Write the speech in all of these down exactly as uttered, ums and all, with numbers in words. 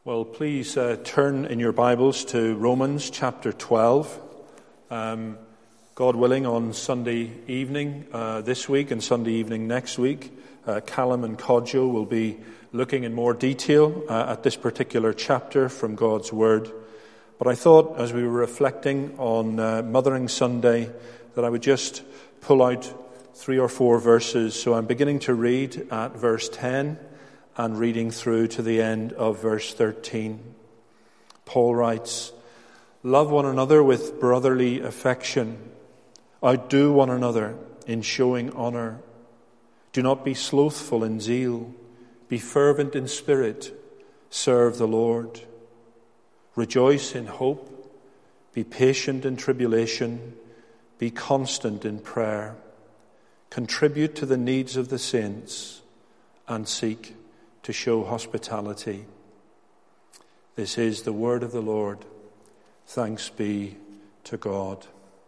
Well, please uh, turn in your Bibles to Romans chapter twelve. Um, God willing, on Sunday evening uh, this week and Sunday evening next week, uh, Callum and Kodjo will be looking in more detail uh, at this particular chapter from God's Word. But I thought, as we were reflecting on uh, Mothering Sunday, that I would just pull out three or four verses. So I'm beginning to read at verse ten. And reading through to the end of verse thirteen. Paul writes, "Love one another with brotherly affection. Outdo one another in showing honor. Do not be slothful in zeal. Be fervent in spirit. Serve the Lord. Rejoice in hope. Be patient in tribulation. Be constant in prayer. Contribute to the needs of the saints and seek to show hospitality." This is the word of the Lord. Thanks be to God.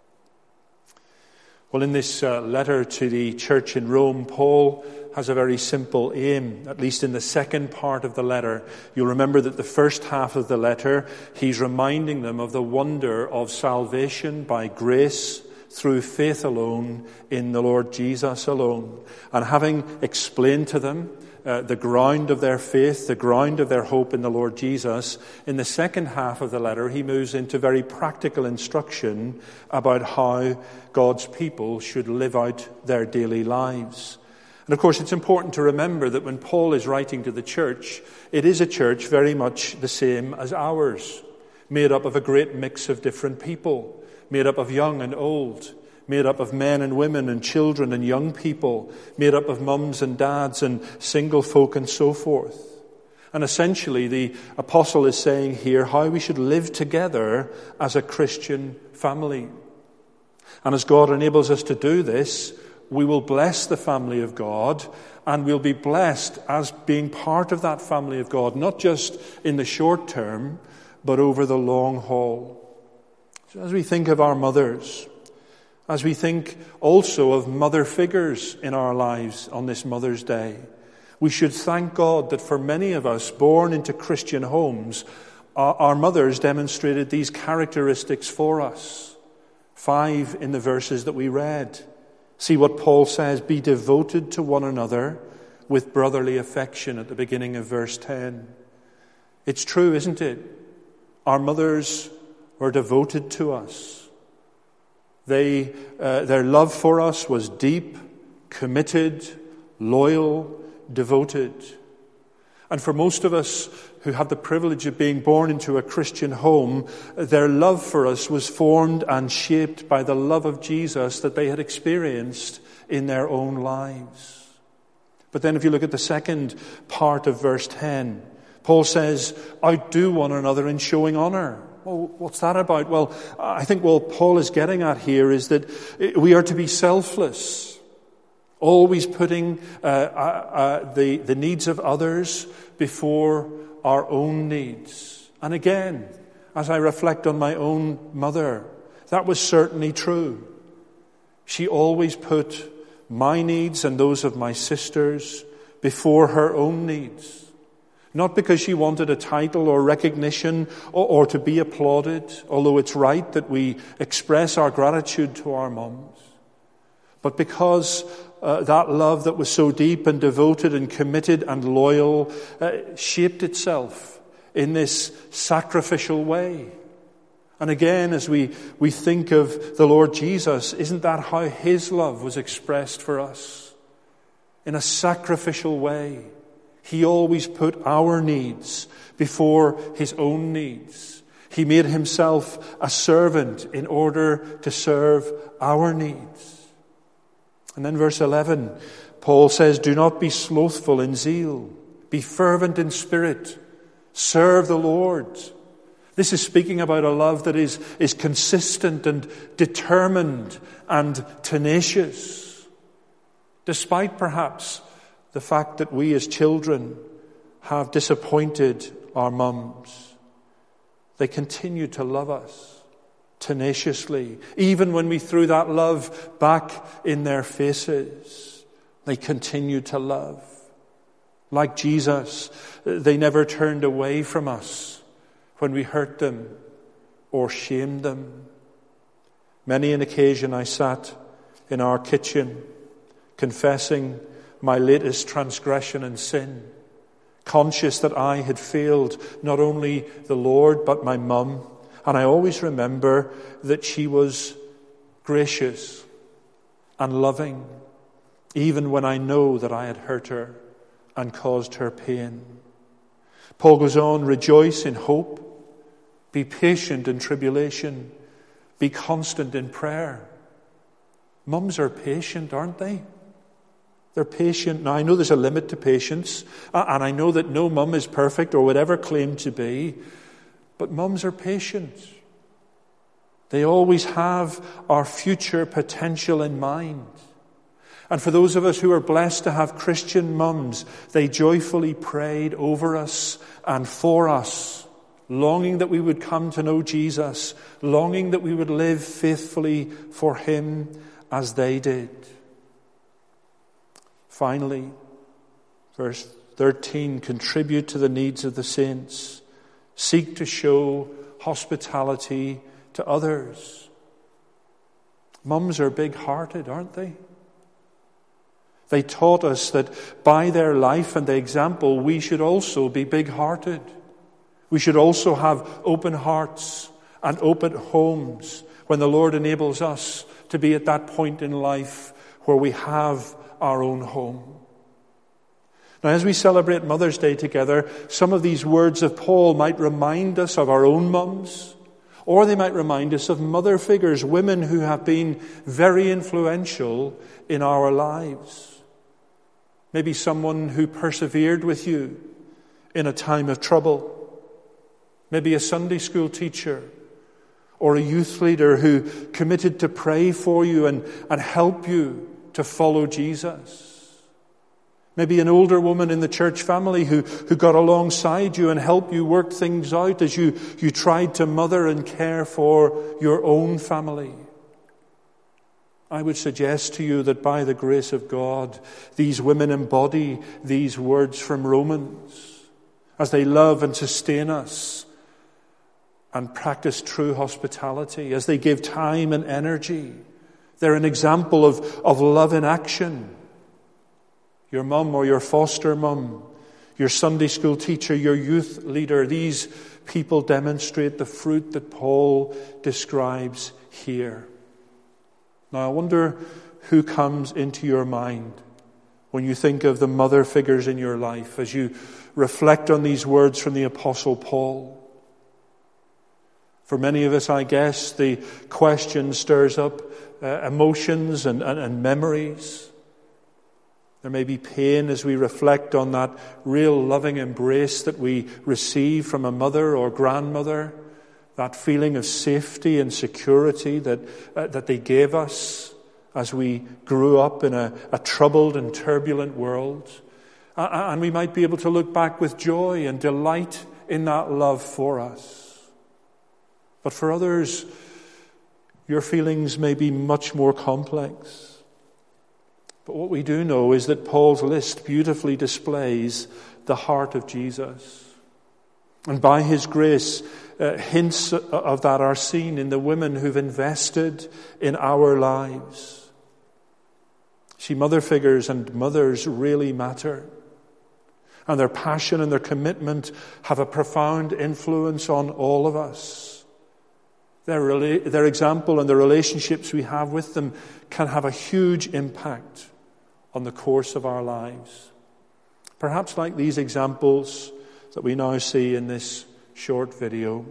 Well, in this uh, letter to the church in Rome, Paul has a very simple aim, at least in the second part of the letter. You'll remember that the first half of the letter, he's reminding them of the wonder of salvation by grace through faith alone in the Lord Jesus alone. And having explained to them Uh, the ground of their faith, the ground of their hope in the Lord Jesus, in the second half of the letter, he moves into very practical instruction about how God's people should live out their daily lives. And of course, it's important to remember that when Paul is writing to the church, it is a church very much the same as ours, made up of a great mix of different people, made up of young and old, made up of men and women and children and young people, made up of mums and dads and single folk and so forth. And essentially the apostle is saying here how we should live together as a Christian family. And as God enables us to do this, we will bless the family of God, and we'll be blessed as being part of that family of God, not just in the short term, but over the long haul. So as we think of our mothers, as we think also of mother figures in our lives on this Mother's Day, we should thank God that for many of us born into Christian homes, our, our mothers demonstrated these characteristics for us. Five in the verses that we read. See what Paul says, "Be devoted to one another with brotherly affection," at the beginning of verse ten. It's true, isn't it? Our mothers were devoted to us. They, uh, their love for us was deep, committed, loyal, devoted. And for most of us who have the privilege of being born into a Christian home, their love for us was formed and shaped by the love of Jesus that they had experienced in their own lives. But then if you look at the second part of verse ten, Paul says, "Outdo one another in showing honor." Well, what's that about? Well, I think what Paul is getting at here is that we are to be selfless, always putting uh, uh, the, the needs of others before our own needs. And again, as I reflect on my own mother, that was certainly true. She always put my needs and those of my sisters before her own needs. Not because she wanted a title or recognition or, or to be applauded, although it's right that we express our gratitude to our mums, but because uh, that love that was so deep and devoted and committed and loyal uh, shaped itself in this sacrificial way. And again, as we, we think of the Lord Jesus, isn't that how his love was expressed for us? In a sacrificial way. He always put our needs before his own needs. He made himself a servant in order to serve our needs. And then verse eleven, Paul says, "Do not be slothful in zeal. Be fervent in spirit. Serve the Lord." This is speaking about a love that is, is consistent and determined and tenacious. Despite perhaps the fact that we as children have disappointed our mums, they continue to love us tenaciously. Even when we threw that love back in their faces, they continue to love. Like Jesus, they never turned away from us when we hurt them or shamed them. Many an occasion I sat in our kitchen confessing my latest transgression and sin, conscious that I had failed not only the Lord but my mum. And I always remember that she was gracious and loving, even when I know that I had hurt her and caused her pain. Paul goes on, rejoice in hope, be patient in tribulation, be constant in prayer. Mums are patient, aren't they? They're patient. Now, I know there's a limit to patience, and I know that no mum is perfect or would ever claim to be, but mums are patient. They always have our future potential in mind. And for those of us who are blessed to have Christian mums, they joyfully prayed over us and for us, longing that we would come to know Jesus, longing that we would live faithfully for him as they did. Finally, verse thirteen, contribute to the needs of the saints. Seek to show hospitality to others. Mums are big-hearted, aren't they? They taught us that by their life and the example, we should also be big-hearted. We should also have open hearts and open homes when the Lord enables us to be at that point in life where we have our own home. Now, as we celebrate Mother's Day together, some of these words of Paul might remind us of our own mums, or they might remind us of mother figures, women who have been very influential in our lives. Maybe someone who persevered with you in a time of trouble. Maybe a Sunday school teacher or a youth leader who committed to pray for you and, and help you to follow Jesus. Maybe an older woman in the church family who, who got alongside you and helped you work things out as you, you tried to mother and care for your own family. I would suggest to you that by the grace of God, these women embody these words from Romans as they love and sustain us and practice true hospitality, as they give time and energy. They're an example of, of love in action. Your mum or your foster mum, your Sunday school teacher, your youth leader, these people demonstrate the fruit that Paul describes here. Now, I wonder who comes into your mind when you think of the mother figures in your life, as you reflect on these words from the Apostle Paul. For many of us, I guess, the question stirs up uh, emotions and, and, and memories. There may be pain as we reflect on that real loving embrace that we receive from a mother or grandmother, that feeling of safety and security that uh, that they gave us as we grew up in a, a troubled and turbulent world. Uh, and we might be able to look back with joy and delight in that love for us. But for others, your feelings may be much more complex. But what we do know is that Paul's list beautifully displays the heart of Jesus. And by his grace, uh, hints of that are seen in the women who've invested in our lives. See, mother figures and mothers really matter. And their passion and their commitment have a profound influence on all of us. Their, rela- their example and the relationships we have with them can have a huge impact on the course of our lives. Perhaps like these examples that we now see in this short video.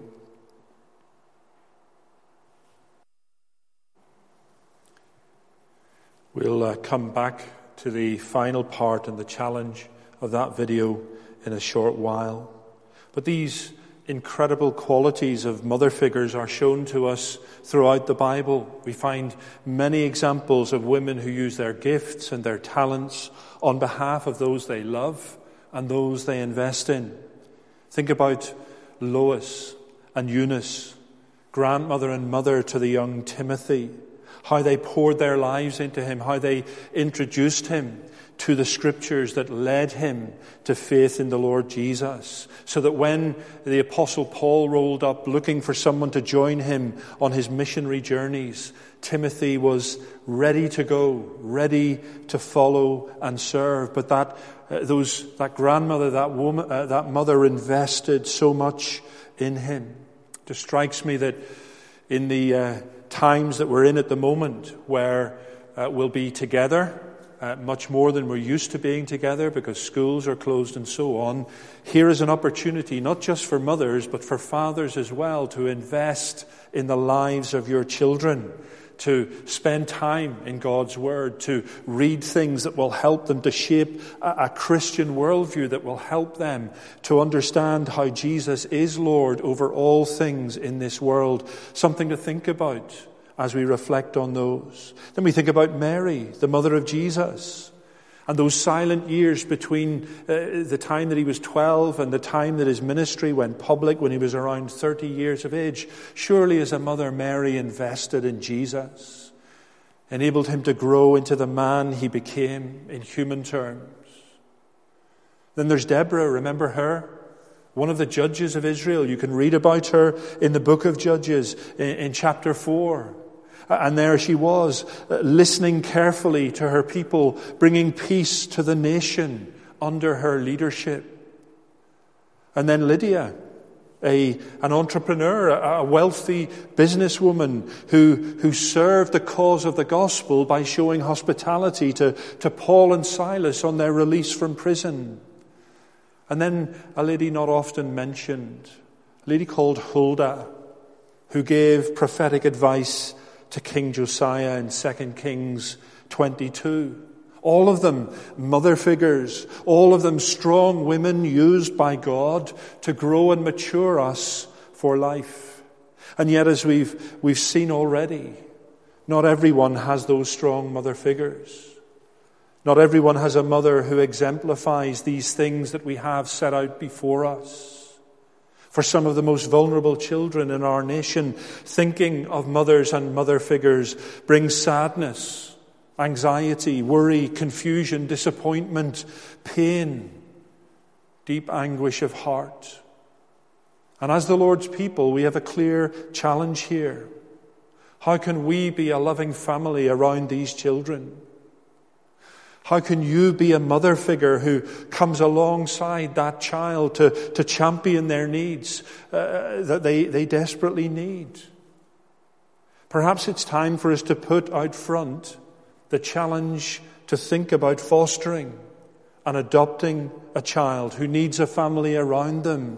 We'll uh, come back to the final part and the challenge of that video in a short while. But these incredible qualities of mother figures are shown to us throughout the Bible. We find many examples of women who use their gifts and their talents on behalf of those they love and those they invest in. Think about Lois and Eunice, grandmother and mother to the young Timothy, how they poured their lives into him, how they introduced him to the scriptures that led him to faith in the Lord Jesus. So that when the Apostle Paul rolled up looking for someone to join him on his missionary journeys, Timothy was ready to go, ready to follow and serve. But that uh, those that grandmother, that woman, uh, that mother invested so much in him. It just strikes me that in the uh, times that we're in at the moment, where uh, we'll be together, Uh, much more than we're used to being together because schools are closed and so on. Here is an opportunity, not just for mothers, but for fathers as well, to invest in the lives of your children, to spend time in God's Word, to read things that will help them to shape a, a Christian worldview that will help them to understand how Jesus is Lord over all things in this world. Something to think about as we reflect on those. Then we think about Mary, the mother of Jesus, and those silent years between uh, the time that he was twelve and the time that his ministry went public when he was around thirty years of age. Surely as a mother, Mary invested in Jesus, enabled him to grow into the man he became in human terms. Then there's Deborah, remember her? One of the judges of Israel. You can read about her in the book of Judges in, in chapter four. And there she was, listening carefully to her people, bringing peace to the nation under her leadership. And then Lydia, a, an entrepreneur, a wealthy businesswoman who, who served the cause of the gospel by showing hospitality to, to Paul and Silas on their release from prison. And then a lady not often mentioned, a lady called Huldah, who gave prophetic advice to King Josiah in Second Kings twenty-two. All of them mother figures, all of them strong women used by God to grow and mature us for life. And yet, as we've we've seen already, not everyone has those strong mother figures. Not everyone has a mother who exemplifies these things that we have set out before us. For some of the most vulnerable children in our nation, thinking of mothers and mother figures brings sadness, anxiety, worry, confusion, disappointment, pain, deep anguish of heart. And as the Lord's people, we have a clear challenge here. How can we be a loving family around these children? How can you be a mother figure who comes alongside that child to, to champion their needs uh, that they, they desperately need? Perhaps it's time for us to put out front the challenge to think about fostering and adopting a child who needs a family around them.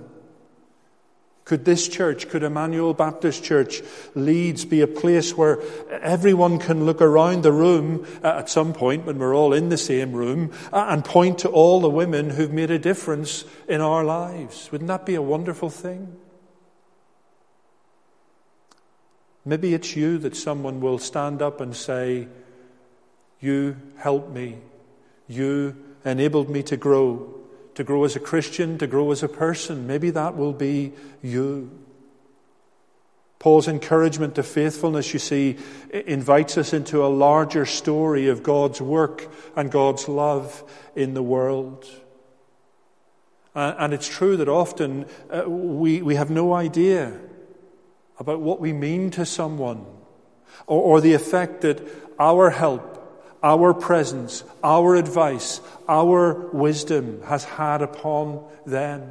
Could this church, could Emmanuel Baptist Church, Leeds, be a place where everyone can look around the room at some point when we're all in the same room and point to all the women who've made a difference in our lives? Wouldn't that be a wonderful thing? Maybe it's you that someone will stand up and say, "You helped me. You enabled me to grow. To grow as a Christian, to grow as a person." Maybe that will be you. Paul's encouragement to faithfulness, you see, invites us into a larger story of God's work and God's love in the world. And it's true that often uh, we, we have no idea about what we mean to someone, or, or the effect that our help, our presence, our advice, our wisdom has had upon them.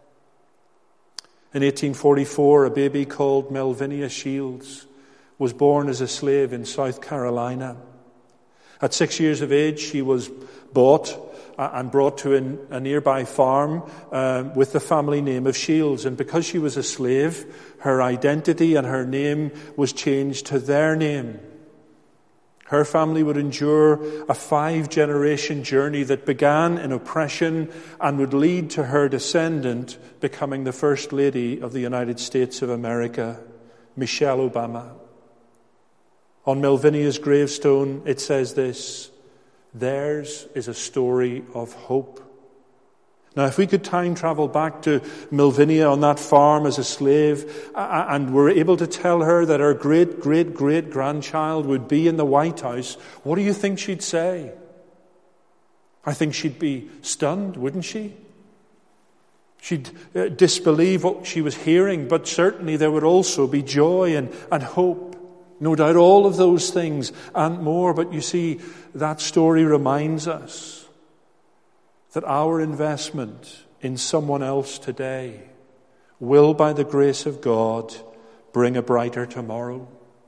In eighteen forty-four, a baby called Melvinia Shields was born as a slave in South Carolina. At six years of age, she was bought and brought to a nearby farm um, with the family name of Shields. And because she was a slave, her identity and her name was changed to their name. Her family would endure a five-generation journey that began in oppression and would lead to her descendant becoming the First Lady of the United States of America, Michelle Obama. On Melvinia's gravestone, it says this: "Theirs is a story of hope." Now, if we could time travel back to Milvinia on that farm as a slave, and were able to tell her that her great, great, great grandchild would be in the White House, what do you think she'd say? I think she'd be stunned, wouldn't she? She'd uh, disbelieve what she was hearing, but certainly there would also be joy and, and hope. No doubt all of those things and more. But you see, that story reminds us that our investment in someone else today will, by the grace of God, bring a brighter tomorrow.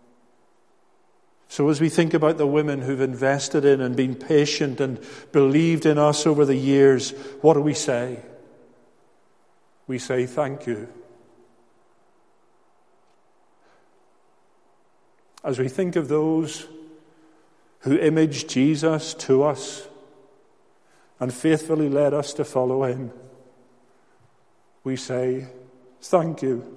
So as we think about the women who've invested in and been patient and believed in us over the years, what do we say? We say thank you. As we think of those who imaged Jesus to us and faithfully led us to follow him, we say thank you.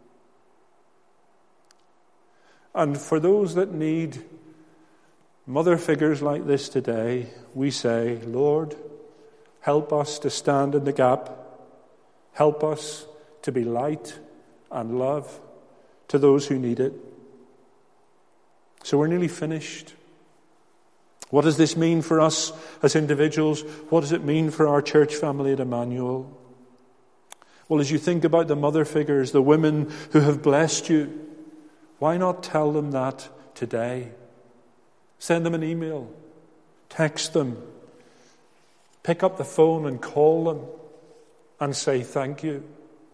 And for those that need mother figures like this today, we say, Lord, help us to stand in the gap. Help us to be light and love to those who need it. So we're nearly finished. What does this mean for us as individuals? What does it mean for our church family at Emmanuel? Well, as you think about the mother figures, the women who have blessed you, why not tell them that today? Send them an email, text them, pick up the phone and call them and say thank you.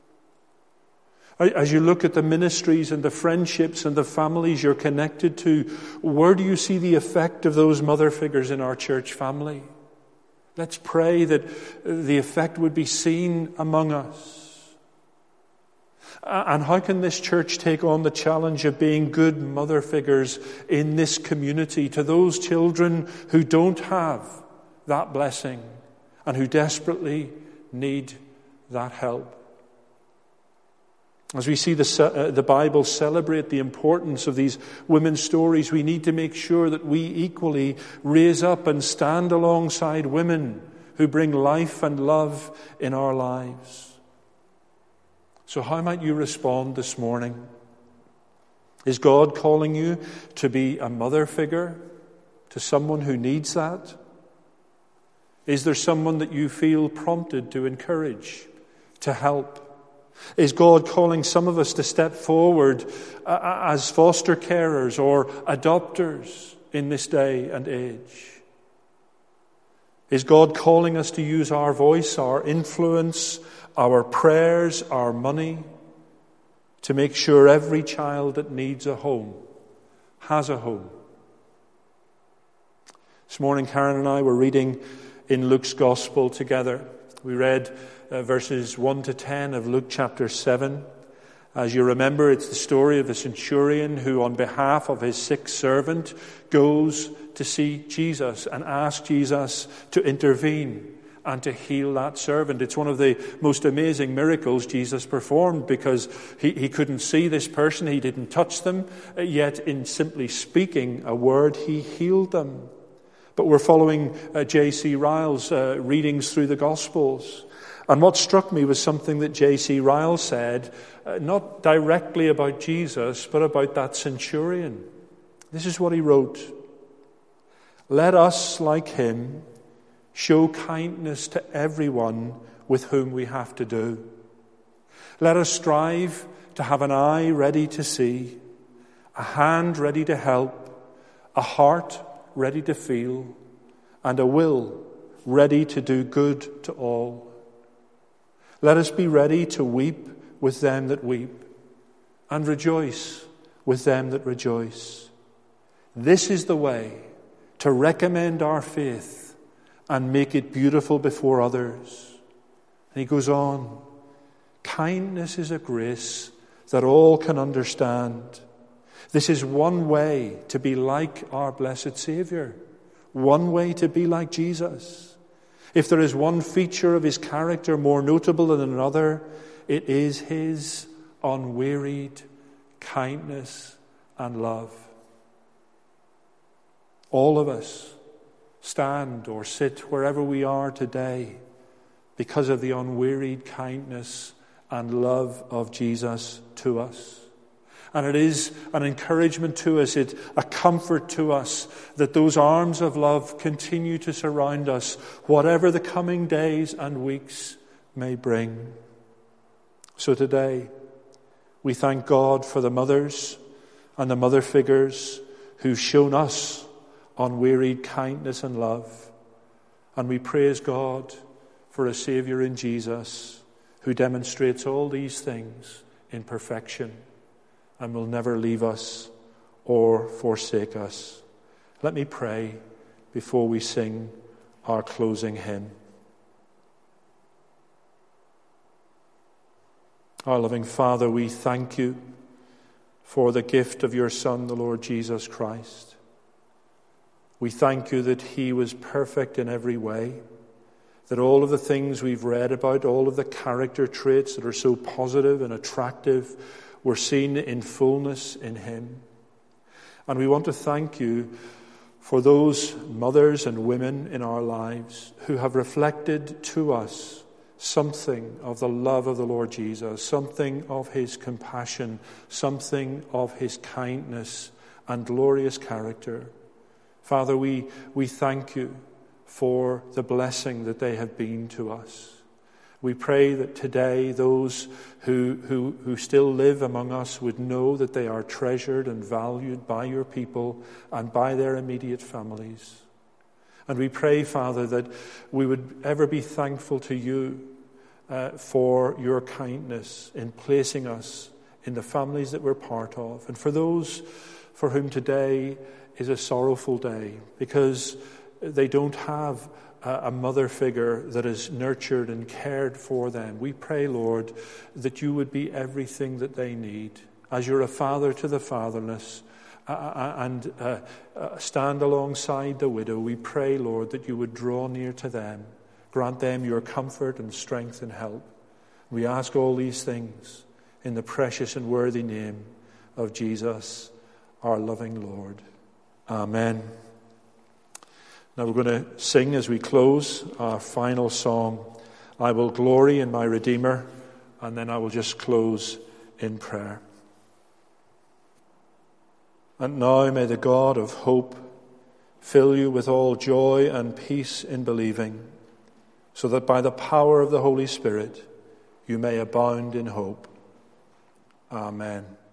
As you look at the ministries and the friendships and the families you're connected to, where do you see the effect of those mother figures in our church family? Let's pray that the effect would be seen among us. And how can this church take on the challenge of being good mother figures in this community to those children who don't have that blessing and who desperately need that help? As we see the, uh, the Bible celebrate the importance of these women's stories, we need to make sure that we equally raise up and stand alongside women who bring life and love in our lives. So how might you respond this morning? Is God calling you to be a mother figure to someone who needs that? Is there someone that you feel prompted to encourage, to help? Is God calling some of us to step forward uh, as foster carers or adopters in this day and age? Is God calling us to use our voice, our influence, our prayers, our money, to make sure every child that needs a home has a home? This morning, Karen and I were reading in Luke's Gospel together. We read uh, verses one to ten of Luke chapter seven. As you remember, it's the story of the centurion who, on behalf of his sick servant, goes to see Jesus and asks Jesus to intervene and to heal that servant. It's one of the most amazing miracles Jesus performed, because he, he couldn't see this person, he didn't touch them, yet in simply speaking a word, he healed them. But we're following uh, J C Ryle's uh, readings through the Gospels. And what struck me was something that J C Ryle said, uh, not directly about Jesus, but about that centurion. This is what he wrote. Let us, like him, show kindness to everyone with whom we have to do. Let us strive to have an eye ready to see, a hand ready to help, a heart ready to feel, and a will ready to do good to all. Let us be ready to weep with them that weep, and rejoice with them that rejoice. This is the way to recommend our faith and make it beautiful before others. And he goes on, kindness is a grace that all can understand. This is one way to be like our blessed Saviour, one way to be like Jesus. If there is one feature of his character more notable than another, it is his unwearied kindness and love. All of us, stand or sit wherever we are today, because of the unwearied kindness and love of Jesus to us. And it is an encouragement to us, it a comfort to us, that those arms of love continue to surround us, whatever the coming days and weeks may bring. So today, we thank God for the mothers and the mother figures who've shown us unwearied kindness and love. And we praise God for a Saviour in Jesus who demonstrates all these things in perfection and will never leave us or forsake us. Let me pray before we sing our closing hymn. Our loving Father, we thank you for the gift of your Son, the Lord Jesus Christ. We thank you that he was perfect in every way, that all of the things we've read about, all of the character traits that are so positive and attractive, were seen in fullness in him. And we want to thank you for those mothers and women in our lives who have reflected to us something of the love of the Lord Jesus, something of his compassion, something of his kindness and glorious character. Father, we, we thank you for the blessing that they have been to us. We pray that today those who, who, who still live among us would know that they are treasured and valued by your people and by their immediate families. And we pray, Father, that we would ever be thankful to you uh, for your kindness in placing us in the families that we're part of. And for those for whom today is a sorrowful day because they don't have a mother figure that is nurtured and cared for them, we pray, Lord, that you would be everything that they need. As you're a father to the fatherless uh, and uh, uh, stand alongside the widow, we pray, Lord, that you would draw near to them. Grant them your comfort and strength and help. We ask all these things in the precious and worthy name of Jesus, our loving Lord. Amen. Now we're going to sing as we close our final song, I Will Glory in My Redeemer, and then I will just close in prayer. And now may the God of hope fill you with all joy and peace in believing, so that by the power of the Holy Spirit you may abound in hope. Amen.